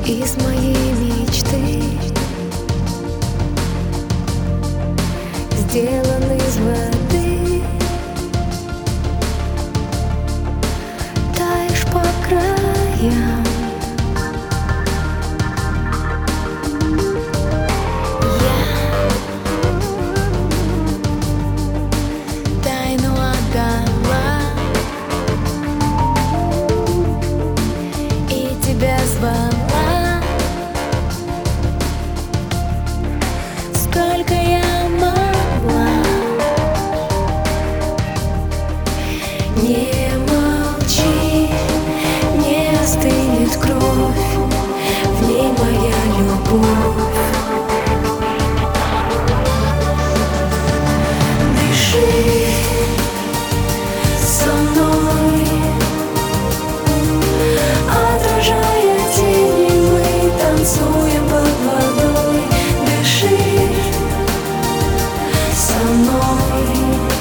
из моей мечты, сделан из воды. Таешь по краям. Тайну отдала и тебя звала. Сколько я могла. Не молчи, не остынет кровь, в ней моя любовь. Дыши со мной, отражая тени, мы танцуем под водой. Дыши со мной.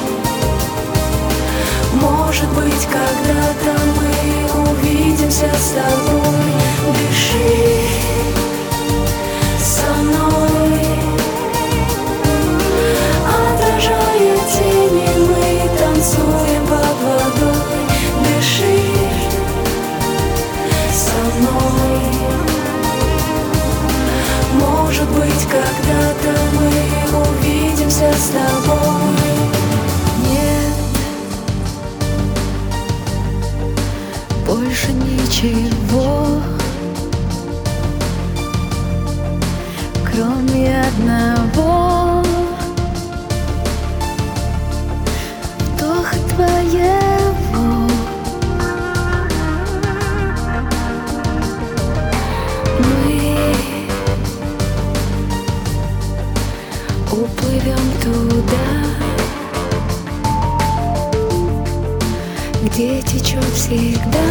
Может быть, когда-то мы увидимся с тобой. Дыши со мной, отражая тени, мы танцуем под водой. Дыши со мной. Может быть, когда-то мы увидимся с тобой. Нет больше ничего, кроме одного вдоха твоего. Мы уплывем туда, где течет всегда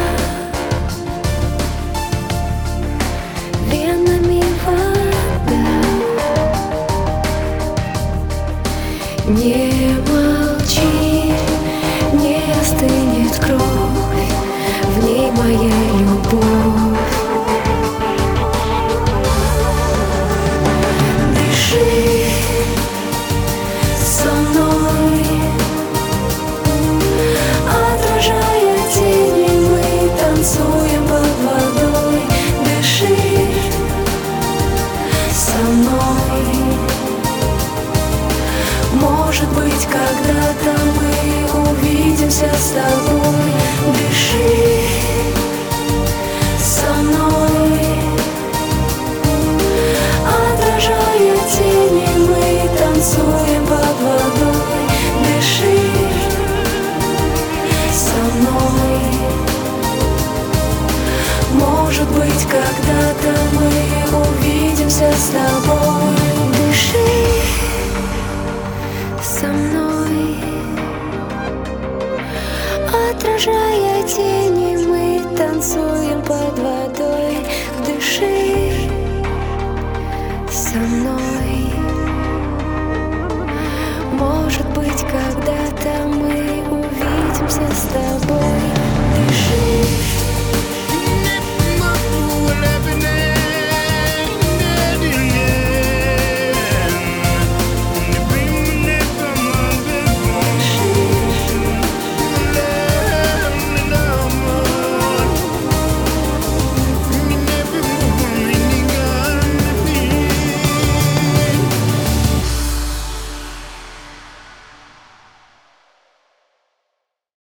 венами вода. Не молчи, не остынет кровь, в ней моя любовь. Дыши со мной, отражая тени, мы танцуем под водой. Дыши со мной. Может быть, когда-то мы увидимся с тобой. Дыши со мной, отражая тени, мы танцуем под водой. Дыши со мной. Может быть, когда-то мы увидимся с тобой. Дыши со мной, отражая тени, мы танцуем